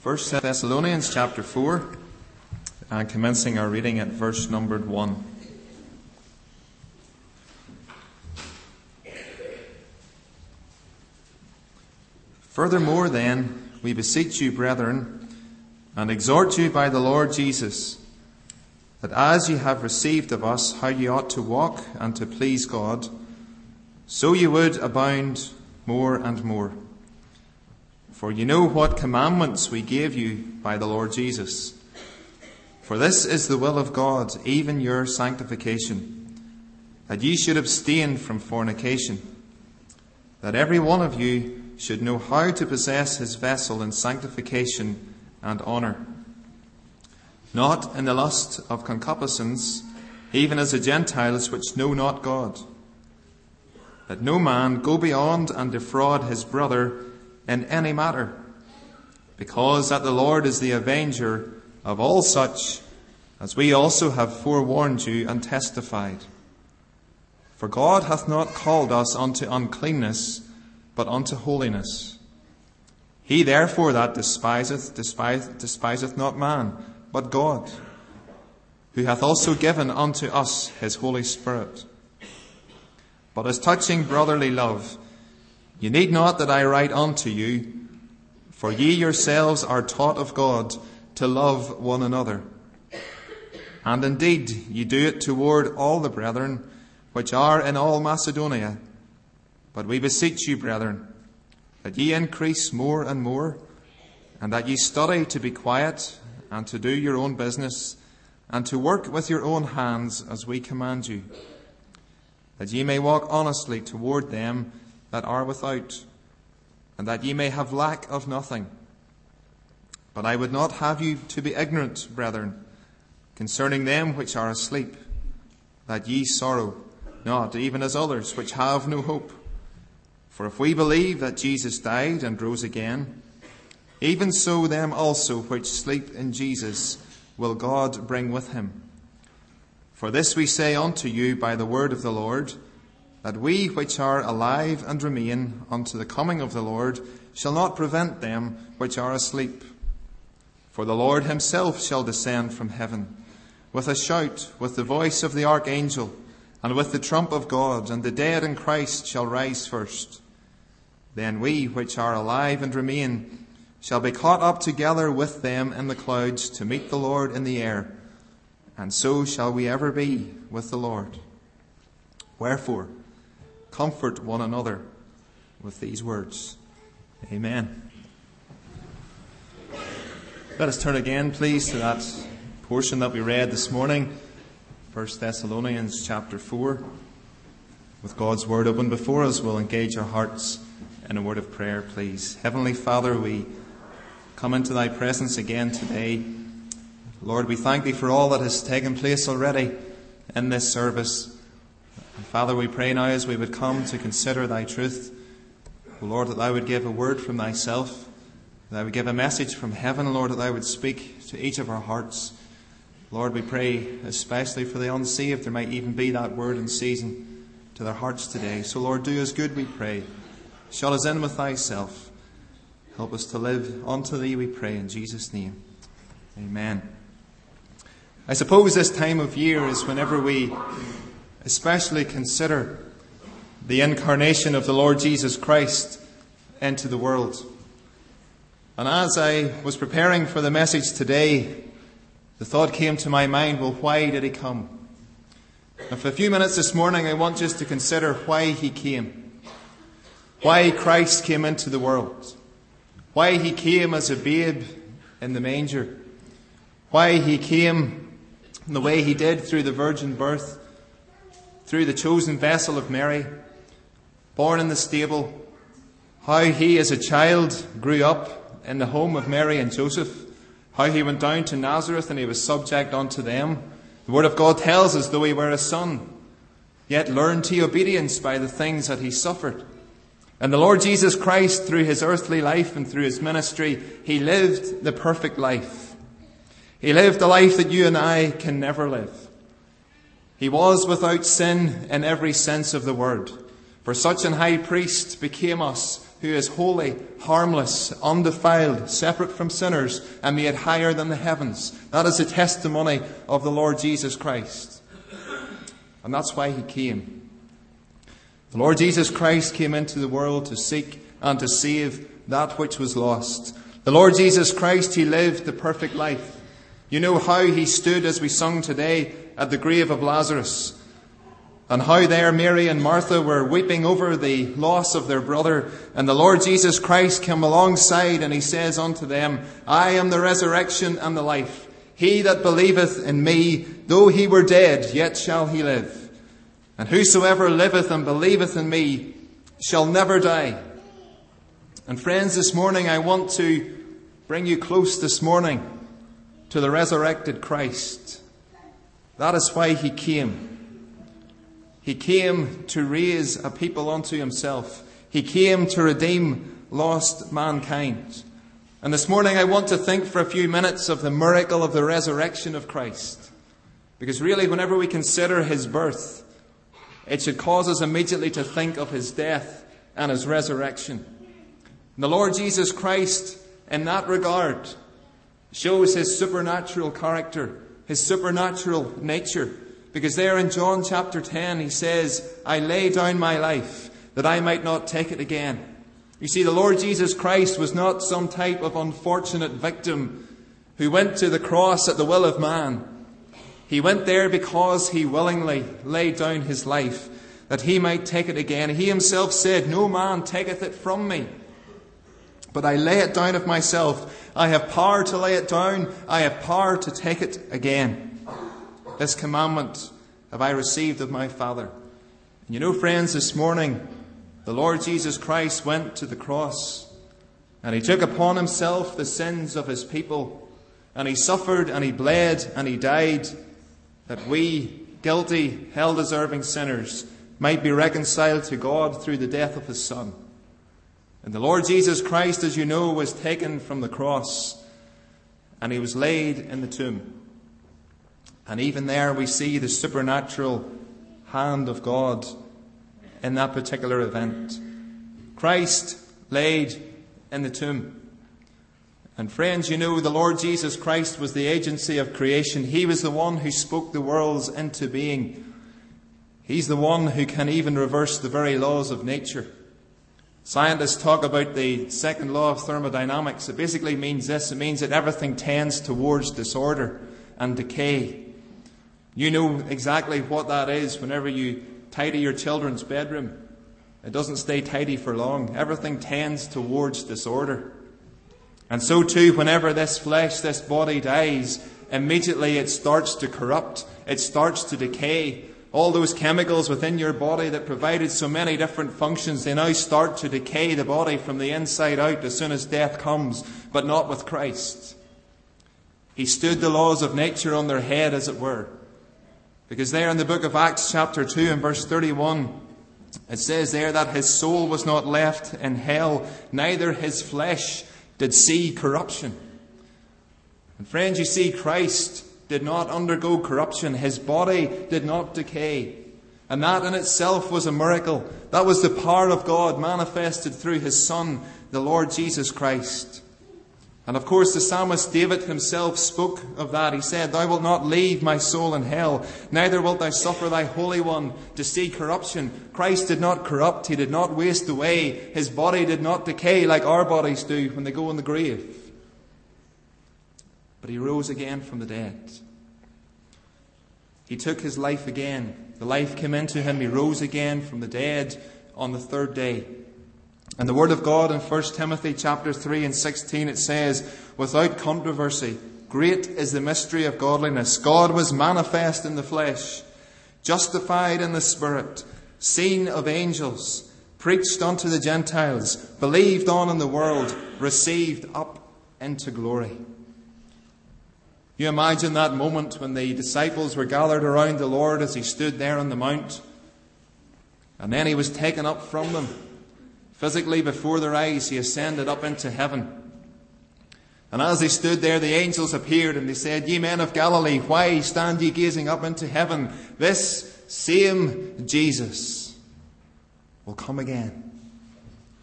1 Thessalonians chapter 4, and commencing our reading at verse numbered 1. Furthermore then, we beseech you, brethren, and exhort you by the Lord Jesus, that as ye have received of us how ye ought to walk and to please God, so ye would abound more and more. For you know what commandments we gave you by the Lord Jesus. For this is the will of God, even your sanctification, that ye should abstain from fornication, that every one of you should know how to possess his vessel in sanctification and honour, not in the lust of concupiscence, even as the Gentiles which know not God. That no man go beyond and defraud his brother in any matter, because that the Lord is the avenger of all such, as we also have forewarned you and testified. For God hath not called us unto uncleanness, but unto holiness. He therefore that despiseth not man, but God, who hath also given unto us his Holy Spirit. But as touching brotherly love, ye need not that I write unto you, for ye yourselves are taught of God to love one another. And indeed ye do it toward all the brethren which are in all Macedonia. But we beseech you, brethren, that ye increase more and more, and that ye study to be quiet, and to do your own business, and to work with your own hands as we command you, that ye may walk honestly toward them that are without, and that ye may have lack of nothing. But I would not have you to be ignorant, brethren, concerning them which are asleep, that ye sorrow not, even as others which have no hope. For if we believe that Jesus died and rose again, even so them also which sleep in Jesus will God bring with him. For this we say unto you by the word of the Lord, that we which are alive and remain unto the coming of the Lord shall not prevent them which are asleep. For the Lord himself shall descend from heaven with a shout, with the voice of the archangel, and with the trump of God, and the dead in Christ shall rise first. Then we which are alive and remain shall be caught up together with them in the clouds to meet the Lord in the air, and so shall we ever be with the Lord. Wherefore, comfort one another with these words. Amen. Let us turn again, please, to that portion that we read this morning, 1 Thessalonians chapter 4. With God's word open before us, we'll engage our hearts in a word of prayer, please. Heavenly Father, we come into thy presence again today. Lord, we thank thee for all that has taken place already in this service. And Father, we pray now as we would come to consider thy truth, O Lord, that thou would give a word from thyself, that thou would give a message from heaven, Lord, that thou would speak to each of our hearts. Lord, we pray especially for the unsaved. There might even be that word in season to their hearts today. So Lord, do us good, we pray. Shut us in with thyself. Help us to live unto thee, we pray, in Jesus' name. Amen. I suppose this time of year is whenever we especially consider the incarnation of the Lord Jesus Christ into the world. And as I was preparing for the message today, the thought came to my mind, well, why did he come? And for a few minutes this morning, I want just to consider why he came. Why Christ came into the world. Why he came as a babe in the manger. Why he came in the way he did through the virgin birth, through the chosen vessel of Mary, born in the stable. How he as a child grew up in the home of Mary and Joseph. How he went down to Nazareth and he was subject unto them. The Word of God tells us, though he were a son, yet learned he obedience by the things that he suffered. And the Lord Jesus Christ, through his earthly life and through his ministry, he lived the perfect life. He lived the life that you and I can never live. He was without sin in every sense of the word. For such an high priest became us who is holy, harmless, undefiled, separate from sinners, and made higher than the heavens. That is the testimony of the Lord Jesus Christ. And that's why he came. The Lord Jesus Christ came into the world to seek and to save that which was lost. The Lord Jesus Christ, he lived the perfect life. You know how he stood, as we sung today, at the grave of Lazarus, and how there Mary and Martha were weeping over the loss of their brother. And the Lord Jesus Christ came alongside, and he says unto them, I am the resurrection and the life. He that believeth in me, though he were dead, yet shall he live. And whosoever liveth and believeth in me shall never die. And friends, this morning I want to bring you close this morning to the resurrected Christ. That is why he came. He came to raise a people unto himself. He came to redeem lost mankind. And this morning I want to think for a few minutes of the miracle of the resurrection of Christ. Because really, whenever we consider his birth, it should cause us immediately to think of his death and his resurrection. And the Lord Jesus Christ, in that regard, shows his supernatural character, his supernatural nature. Because there in John chapter 10, he says, I lay down my life that I might not take it again. You see, the Lord Jesus Christ was not some type of unfortunate victim who went to the cross at the will of man. He went there because he willingly laid down his life that he might take it again. He himself said, no man taketh it from me, but I lay it down of myself. I have power to lay it down. I have power to take it again. This commandment have I received of my Father. And you know, friends, this morning, the Lord Jesus Christ went to the cross, and he took upon himself the sins of his people, and he suffered, and he bled, and he died, that we, guilty, hell-deserving sinners, might be reconciled to God through the death of his Son. And the Lord Jesus Christ, as you know, was taken from the cross, and he was laid in the tomb. And even there we see the supernatural hand of God in that particular event. Christ laid in the tomb. And friends, you know, the Lord Jesus Christ was the agency of creation. He was the one who spoke the worlds into being. He's the one who can even reverse the very laws of nature. Scientists talk about the second law of thermodynamics. It basically means this. It means that everything tends towards disorder and decay. You know exactly what that is whenever you tidy your children's bedroom. It doesn't stay tidy for long. Everything tends towards disorder. And so too, whenever this flesh, this body dies, immediately it starts to corrupt. It starts to decay. All those chemicals within your body that provided so many different functions, they now start to decay the body from the inside out as soon as death comes, but not with Christ. He stood the laws of nature on their head, as it were. Because there in the book of Acts chapter 2 and verse 31, it says there that his soul was not left in hell, neither his flesh did see corruption. And friends, you see, Christ did not undergo corruption. His body did not decay. And that in itself was a miracle. That was the power of God manifested through his Son, the Lord Jesus Christ. And of course, the psalmist David himself spoke of that. He said, Thou wilt not leave my soul in hell, neither wilt thou suffer thy Holy One to see corruption. Christ did not corrupt. He did not waste away. His body did not decay like our bodies do when they go in the grave. But he rose again from the dead. He took his life again. The life came into him. He rose again from the dead on the third day. And the Word of God in 1 Timothy chapter 3 and 16, it says, without controversy, great is the mystery of godliness. God was manifest in the flesh, justified in the Spirit, seen of angels, preached unto the Gentiles, believed on in the world, received up into glory. You imagine that moment when the disciples were gathered around the Lord as he stood there on the mount, and then he was taken up from them. Physically, before their eyes, he ascended up into heaven. And as he stood there, the angels appeared and they said, Ye men of Galilee, why stand ye gazing up into heaven? This same Jesus will come again.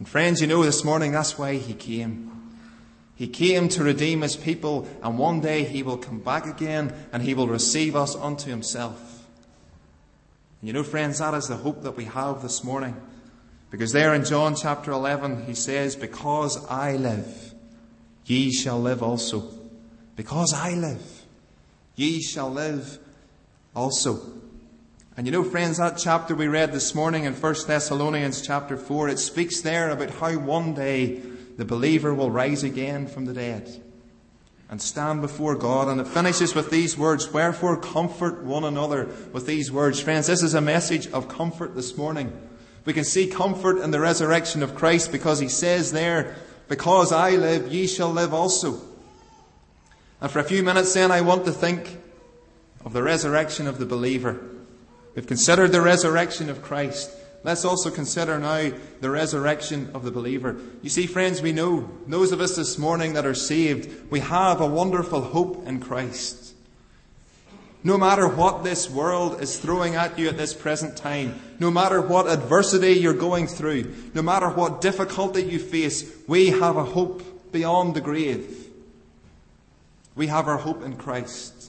And friends, you know, this morning that's why he came. He came to redeem his people, and one day he will come back again and he will receive us unto himself. And you know, friends, that is the hope that we have this morning. Because there in John chapter 11 he says, because I live, ye shall live also. Because I live, ye shall live also. And you know, friends, that chapter we read this morning in 1 Thessalonians chapter 4, it speaks there about how one day the believer will rise again from the dead and stand before God. And it finishes with these words, wherefore comfort one another with these words. Friends, this is a message of comfort this morning. We can see comfort in the resurrection of Christ because he says there, because I live, ye shall live also. And for a few minutes then I want to think of the resurrection of the believer. We've considered the resurrection of Christ. Let's also consider now the resurrection of the believer. You see, friends, we know, those of us this morning that are saved, we have a wonderful hope in Christ. No matter what this world is throwing at you at this present time, no matter what adversity you're going through, no matter what difficulty you face, we have a hope beyond the grave. We have our hope in Christ.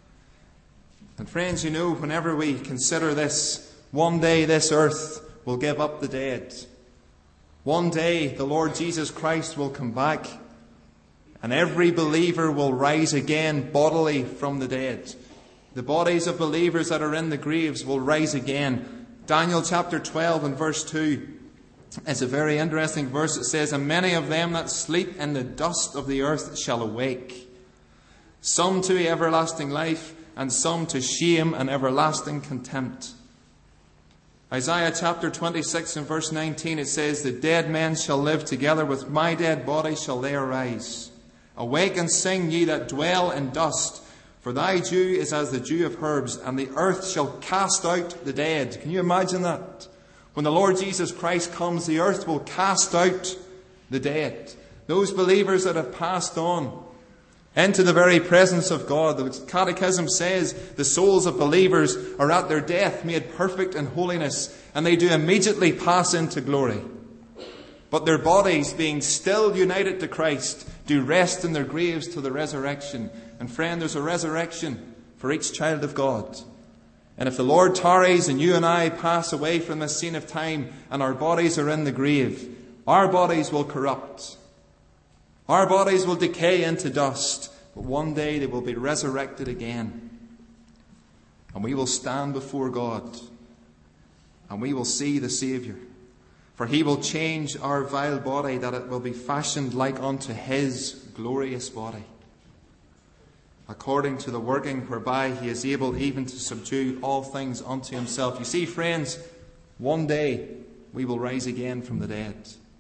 And friends, you know, whenever we consider this, one day this earth will give up the dead. One day the Lord Jesus Christ will come back and every believer will rise again bodily from the dead. The bodies of believers that are in the graves will rise again. Daniel chapter 12 and verse 2 is a very interesting verse. It says, and many of them that sleep in the dust of the earth shall awake, some to everlasting life, and some to shame and everlasting contempt. Isaiah chapter 26 and verse 19, it says, the dead men shall live together, with my dead body shall they arise. Awake and sing, ye that dwell in dust, for thy dew is as the dew of herbs, and the earth shall cast out the dead. Can you imagine that? When the Lord Jesus Christ comes, the earth will cast out the dead. Those believers that have passed on into the very presence of God. The Catechism says the souls of believers are at their death made perfect in holiness, and they do immediately pass into glory. But their bodies, being still united to Christ, do rest in their graves till the resurrection. And friend, there's a resurrection for each child of God. And if the Lord tarries and you and I pass away from this scene of time and our bodies are in the grave, our bodies will corrupt. Our bodies will decay into dust, but one day they will be resurrected again. And we will stand before God, and we will see the Saviour. For he will change our vile body, that it will be fashioned like unto his glorious body, according to the working whereby he is able even to subdue all things unto himself. You see, friends, one day we will rise again from the dead.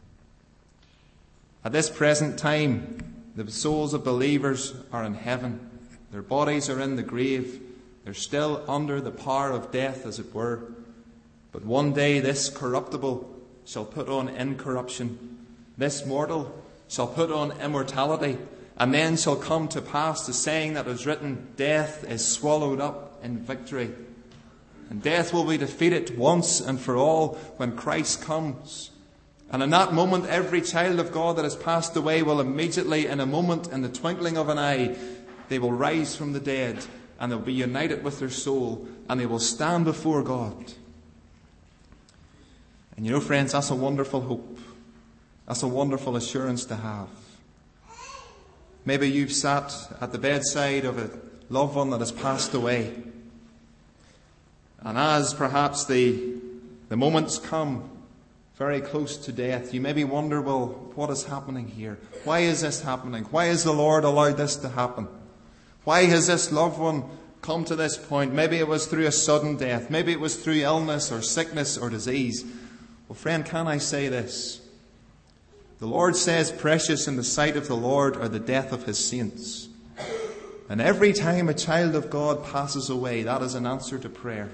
At this present time, the souls of believers are in heaven. Their bodies are in the grave. They're still under the power of death, as it were. But one day this corruptible shall put on incorruption. This mortal shall put on immortality. And then shall come to pass the saying that is written, death is swallowed up in victory. And death will be defeated once and for all when Christ comes. And in that moment, every child of God that has passed away will immediately, in a moment, in the twinkling of an eye, they will rise from the dead, and they'll be united with their soul, and they will stand before God. And you know, friends, that's a wonderful hope. That's a wonderful assurance to have. Maybe you've sat at the bedside of a loved one that has passed away. And as perhaps the moments come very close to death, you maybe wonder, well, what is happening here? Why is this happening? Why has the Lord allowed this to happen? Why has this loved one come to this point? Maybe it was through a sudden death. Maybe it was through illness or sickness or disease. Well, friend, can I say this? The Lord says, precious in the sight of the Lord are the death of his saints. And every time a child of God passes away, that is an answer to prayer.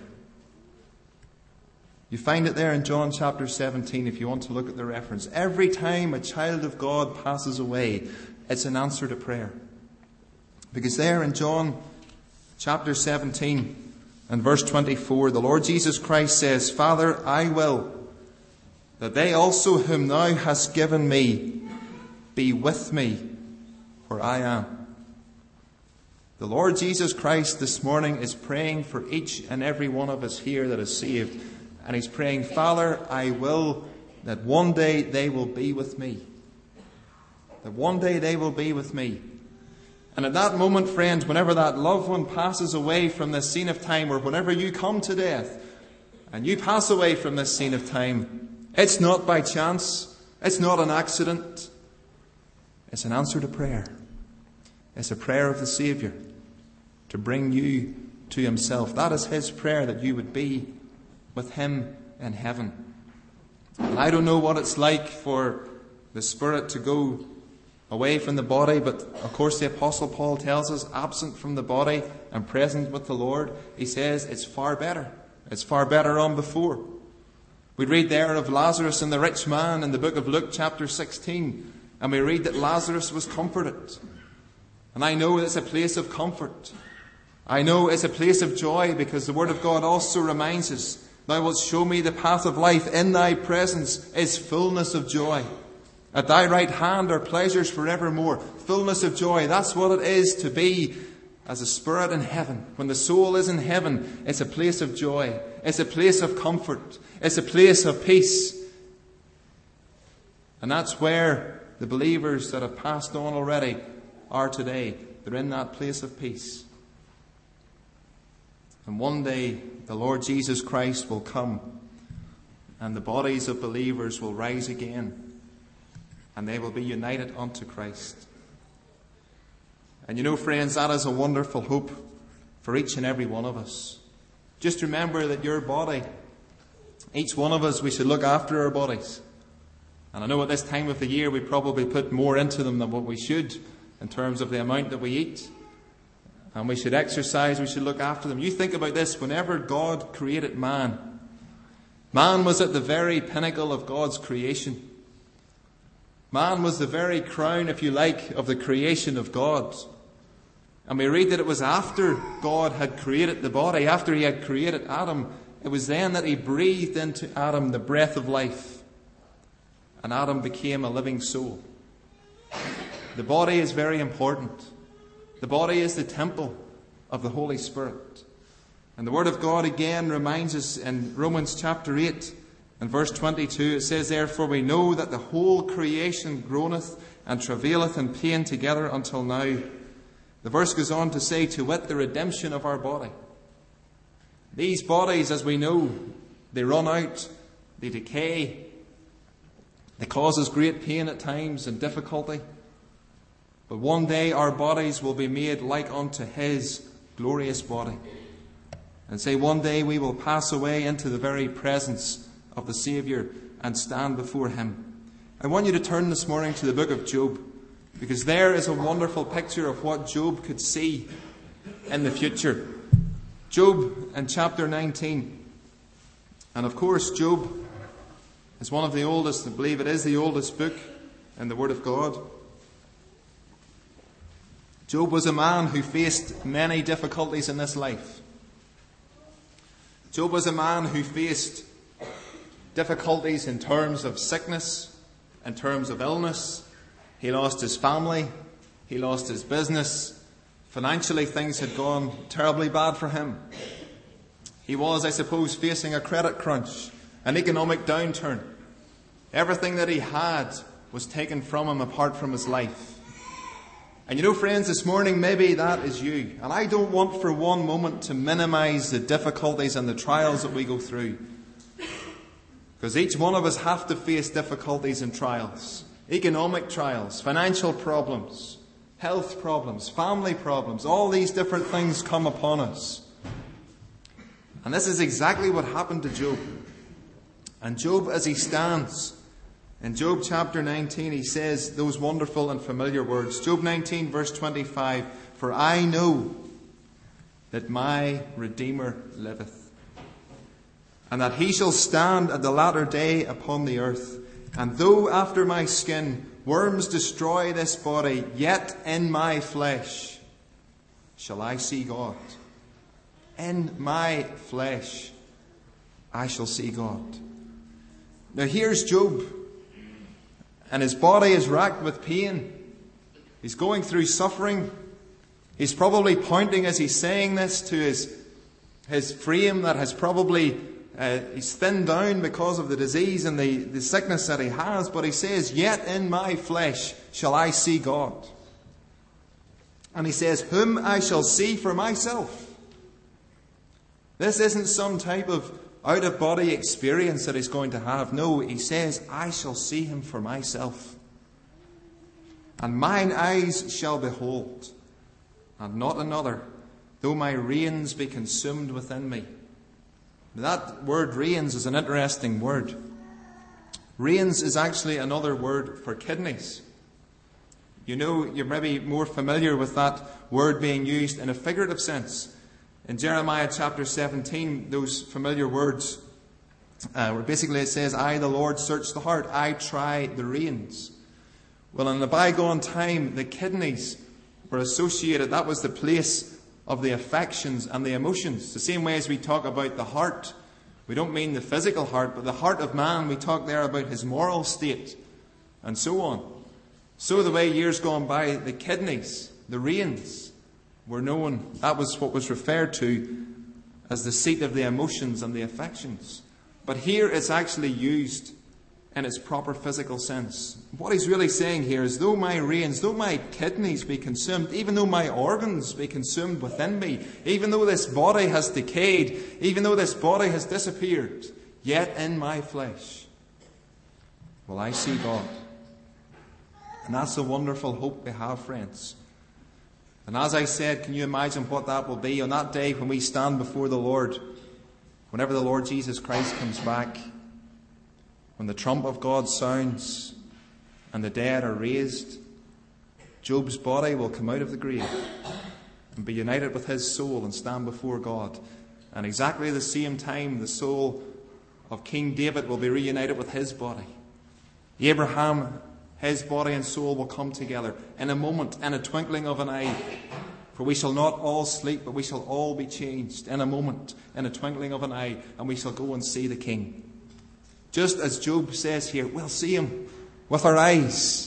You find it there in John chapter 17 if you want to look at the reference. Every time a child of God passes away, it's an answer to prayer. Because there in John chapter 17 and verse 24, the Lord Jesus Christ says, Father, I will that they also whom thou hast given me be with me where I am. The Lord Jesus Christ this morning is praying for each and every one of us here that is saved. And he's praying, Father, I will that one day they will be with me. That one day they will be with me. And at that moment, friends, whenever that loved one passes away from this scene of time, or whenever you come to death and you pass away from this scene of time, it's not by chance. It's not an accident. It's an answer to prayer. It's a prayer of the Saviour to bring you to himself. That is his prayer, that you would be with him in heaven. And I don't know what it's like for the spirit to go away from the body, but of course the Apostle Paul tells us, absent from the body and present with the Lord, he says it's far better. It's far better on before. We read there of Lazarus and the rich man in the book of Luke chapter 16, and we read that Lazarus was comforted. And I know it's a place of comfort. I know it's a place of joy, because the Word of God also reminds us, thou wilt show me the path of life. In thy presence is fullness of joy. At thy right hand are pleasures forevermore. Fullness of joy. That's what it is to be as a spirit in heaven. When the soul is in heaven, it's a place of joy. It's a place of comfort. It's a place of peace. And that's where the believers that have passed on already are today. They're in that place of peace. And one day the Lord Jesus Christ will come, and the bodies of believers will rise again, and they will be united unto Christ. And you know, friends, that is a wonderful hope for each and every one of us. Just remember that your body, each one of us, we should look after our bodies. And I know at this time of the year we probably put more into them than what we should in terms of the amount that we eat. And we should exercise, we should look after them. You think about this, whenever God created man, man was at the very pinnacle of God's creation. Man was the very crown, if you like, of the creation of God. And we read that it was after God had created the body, after he had created Adam, it was then that he breathed into Adam the breath of life. And Adam became a living soul. The body is very important. The body is the temple of the Holy Spirit. And the Word of God again reminds us in Romans chapter 8 and verse 22, it says, therefore we know that the whole creation groaneth and travaileth in pain together until now. The verse goes on to say, to wit, the redemption of our body. These bodies, as we know, they run out, they decay, they cause us great pain at times and difficulty. But one day our bodies will be made like unto his glorious body. And say one day we will pass away into the very presence of the Saviour and stand before him. I want you to turn this morning to the book of Job, because there is a wonderful picture of what Job could see in the future. Job in chapter 19. And of course Job is one of the oldest, I believe it is the oldest book in the Word of God. Job was a man who faced many difficulties in this life. Job was a man who faced difficulties in terms of sickness, in terms of illness. He lost his family. He lost his business. Financially, things had gone terribly bad for him. He was, I suppose, facing a credit crunch, an economic downturn. Everything that he had was taken from him apart from his life. And you know, friends, this morning maybe that is you. And I don't want for one moment to minimize the difficulties and the trials that we go through. Because each one of us have to face difficulties and trials. Economic trials, financial problems, health problems, family problems. All these different things come upon us. And this is exactly what happened to Job. And Job, as he stands in Job chapter 19, he says those wonderful and familiar words. Job 19 verse 25, for I know that my Redeemer liveth, and that he shall stand at the latter day upon the earth. And though after my skin worms destroy this body, yet in my flesh shall I see God. In my flesh I shall see God. Now here's Job, and his body is racked with pain. He's going through suffering. He's probably pointing as he's saying this to his frame that has probably he's thinned down because of the disease and the sickness that he has. But he says, "Yet in my flesh shall I see God." And he says, "Whom I shall see for myself." This isn't some type of out-of-body experience that he's going to have. No, he says, "I shall see him for myself. And mine eyes shall behold, and not another, though my reins be consumed within me." That word reins is an interesting word. Reins is actually another word for kidneys. You know, you're maybe more familiar with that word being used in a figurative sense. In Jeremiah chapter 17, those familiar words, where basically it says, "I, the Lord, search the heart. I try the reins." Well, in the bygone time, the kidneys were associated. That was the place of the affections and the emotions. The same way as we talk about the heart. We don't mean the physical heart, but the heart of man. We talk there about his moral state and so on. So the way years gone by, the kidneys, the reins, were known. That was what was referred to as the seat of the emotions and the affections. But here it's actually used in its proper physical sense. What he's really saying here is, though my reins, though my kidneys be consumed, even though my organs be consumed within me, even though this body has decayed, even though this body has disappeared, yet in my flesh will I see God. And that's a wonderful hope we have, friends. And as I said, can you imagine what that will be on that day when we stand before the Lord, whenever the Lord Jesus Christ comes back, when the trump of God sounds and the dead are raised? Job's body will come out of the grave and be united with his soul and stand before God. And exactly the same time, the soul of King David will be reunited with his body. Abraham, his body and soul will come together in a moment, in a twinkling of an eye. For we shall not all sleep, but we shall all be changed in a moment, in a twinkling of an eye, and we shall go and see the King. Just as Job says here, we'll see him with our eyes.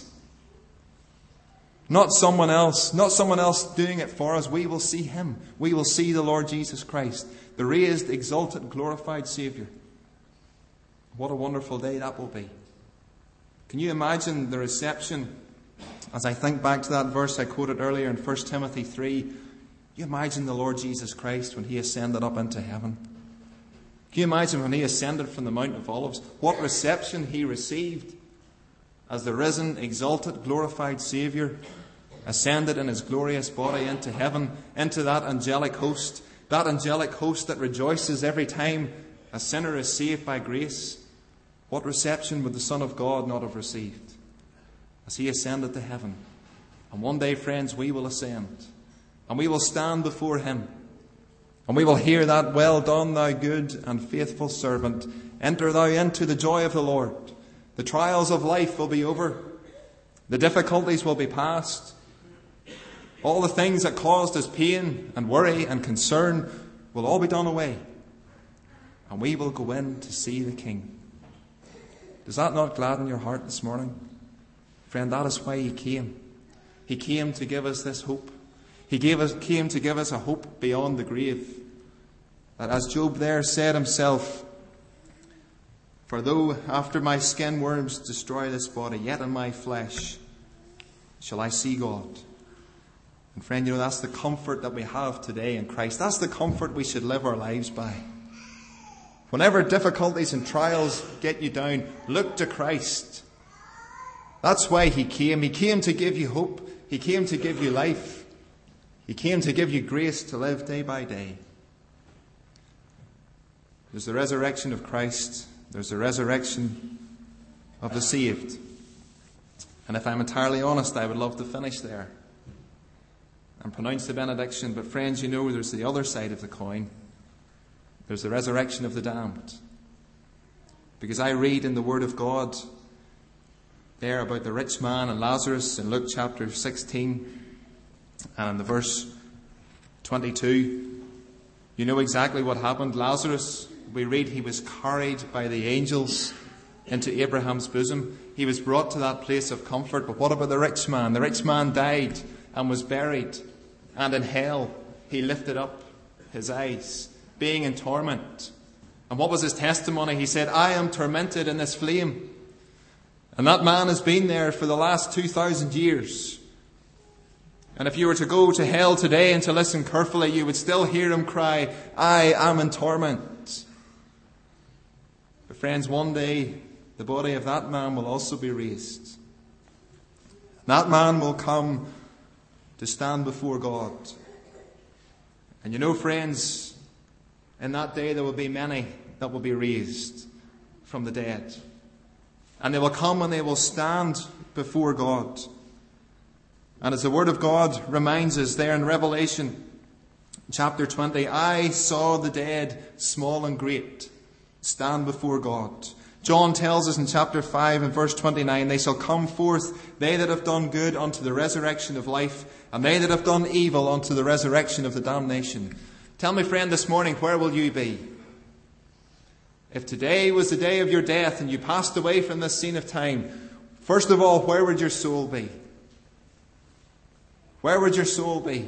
Not someone else doing it for us. We will see him. We will see the Lord Jesus Christ, the raised, exalted, glorified Saviour. What a wonderful day that will be. Can you imagine the reception? As I think back to that verse I quoted earlier in 1 Timothy 3, you imagine the Lord Jesus Christ when he ascended up into heaven. Can you imagine when he ascended from the Mount of Olives, what reception he received as the risen, exalted, glorified Saviour ascended in his glorious body into heaven, into that angelic host that rejoices every time a sinner is saved by grace. What reception would the Son of God not have received as he ascended to heaven? And one day, friends, we will ascend and we will stand before him. And we will hear that, "Well done, thou good and faithful servant. Enter thou into the joy of the Lord." The trials of life will be over. The difficulties will be past. All the things that caused us pain and worry and concern will all be done away. And we will go in to see the King. Does that not gladden your heart this morning? Friend, that is why he came. He came to give us this hope. He came to give us a hope beyond the grave. That as Job there said himself, "For though after my skin worms destroy this body, yet in my flesh shall I see God." And friend, that's the comfort that we have today in Christ. That's the comfort we should live our lives by. Whenever difficulties and trials get you down, look to Christ. That's why he came. He came to give you hope. He came to give you life. He came to give you grace to live day by day. There's the resurrection of Christ. There's the resurrection of the saved. And if I'm entirely honest, I would love to finish there and pronounce the benediction. But friends, there's the other side of the coin. There's the resurrection of the damned. Because I read in the Word of God there about the rich man and Lazarus in Luke chapter 16 and in the verse 22. You know exactly what happened. Lazarus, we read, he was carried by the angels into Abraham's bosom. He was brought to that place of comfort. But what about the rich man? The rich man died and was buried. And in hell, he lifted up his eyes, being in torment. And what was his testimony? He said, I am tormented in this flame. And that man has been there for the last 2,000 years. And if you were to go to hell today and to listen carefully, you would still hear him cry, I am in torment. But friends, one day the body of that man will also be raised. That man will come to stand before God. And you know, friends, in that day there will be many that will be raised from the dead. And they will come and they will stand before God. And as the Word of God reminds us there in Revelation chapter 20, I saw the dead, small and great, stand before God. John tells us in chapter 5 and verse 29, they shall come forth, they that have done good unto the resurrection of life, and they that have done evil unto the resurrection of the damnation. Tell me, friend, this morning, where will you be? If today was the day of your death and you passed away from this scene of time, first of all, where would your soul be? Where would your soul be?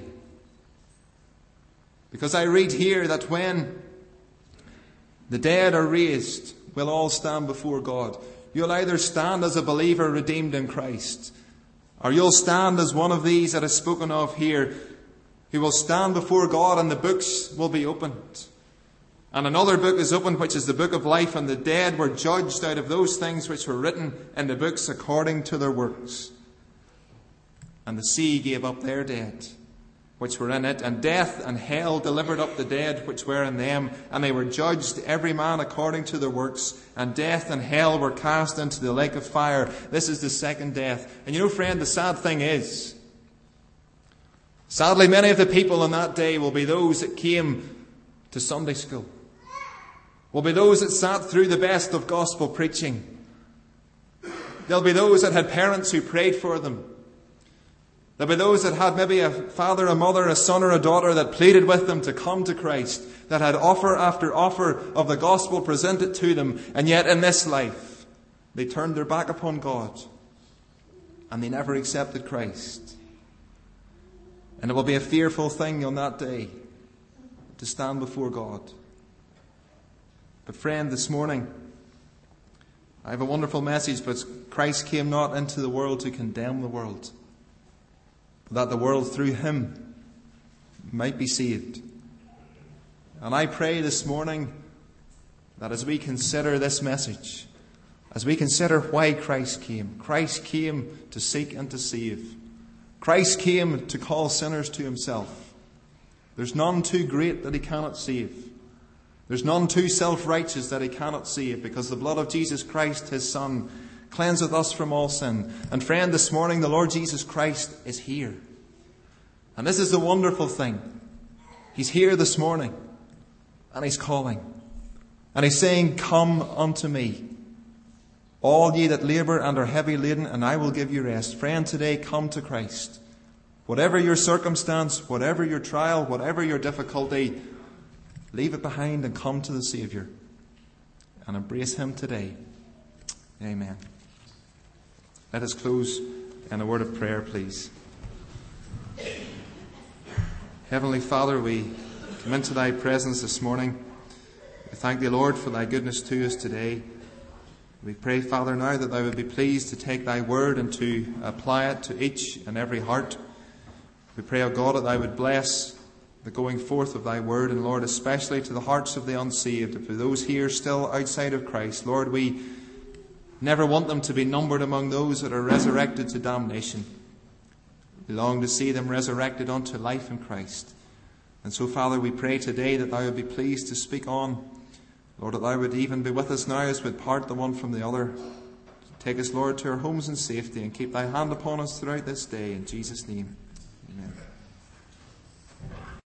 Because I read here that when the dead are raised, we'll all stand before God. You'll either stand as a believer redeemed in Christ, or you'll stand as one of these that is spoken of here, who will stand before God and the books will be opened. And another book is opened, which is the book of life, and the dead were judged out of those things which were written in the books according to their works. And the sea gave up their dead, which were in it, and death and hell delivered up the dead which were in them, and they were judged every man according to their works, and death and hell were cast into the lake of fire. This is the second death. And you know, friend, the sad thing is, sadly, many of the people on that day will be those that came to Sunday school, will be those that sat through the best of gospel preaching. There'll be those that had parents who prayed for them. There'll be those that had maybe a father, a mother, a son or a daughter that pleaded with them to come to Christ, that had offer after offer of the gospel presented to them, and yet in this life they turned their back upon God and they never accepted Christ. And it will be a fearful thing on that day to stand before God. But friend, this morning I have a wonderful message, but Christ came not into the world to condemn the world, that the world through him might be saved. And I pray this morning that as we consider this message, as we consider why Christ came to seek and to save. Christ came to call sinners to himself. There's none too great that he cannot save. There's none too self-righteous that he cannot save, because the blood of Jesus Christ, his Son, cleanseth us from all sin. And friend, this morning the Lord Jesus Christ is here. And this is the wonderful thing. He's here this morning and he's calling. And he's saying, come unto me, all ye that labour and are heavy laden, and I will give you rest. Friend, today come to Christ. Whatever your circumstance, whatever your trial, whatever your difficulty, leave it behind and come to the Saviour and embrace him today. Amen. Let us close in a word of prayer, please. Heavenly Father, we come into thy presence this morning. We thank thee, Lord, for thy goodness to us today. We pray, Father, now that thou would be pleased to take thy word and to apply it to each and every heart. We pray, O God, that thou would bless the going forth of thy word, and Lord, especially to the hearts of the unsaved, and for those here still outside of Christ. Lord, we never want them to be numbered among those that are resurrected to damnation. We long to see them resurrected unto life in Christ. And so, Father, we pray today that thou would be pleased to speak on. Lord, that thou would even be with us now as we part the one from the other. Take us, Lord, to our homes in safety, and keep thy hand upon us throughout this day. In Jesus' name, amen.